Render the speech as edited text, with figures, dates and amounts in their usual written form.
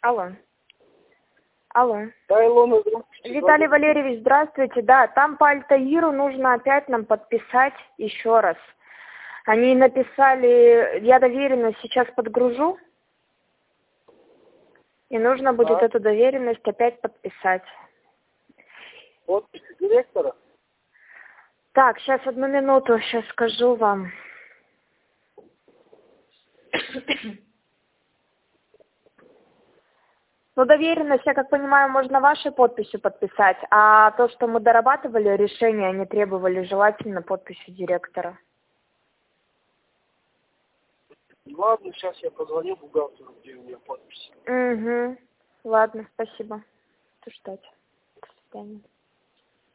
Алло. Алло. Да, Илона, здравствуйте. Виталий Валерьевич, здравствуйте. Да, там по Альтаиру нужно опять нам подписать еще раз. Они написали, я доверенность сейчас подгружу, и нужно будет эту доверенность опять подписать. Подпись директора? Так, сейчас одну минуту, сейчас скажу вам. Ну, доверенность, я как понимаю, можно вашей подписью подписать, а то, что мы дорабатывали решение, они требовали желательно подписью директора. Ладно, сейчас я позвоню бухгалтеру, где у меня подпись. Угу. Ладно, спасибо. Буду ждать. До свидания.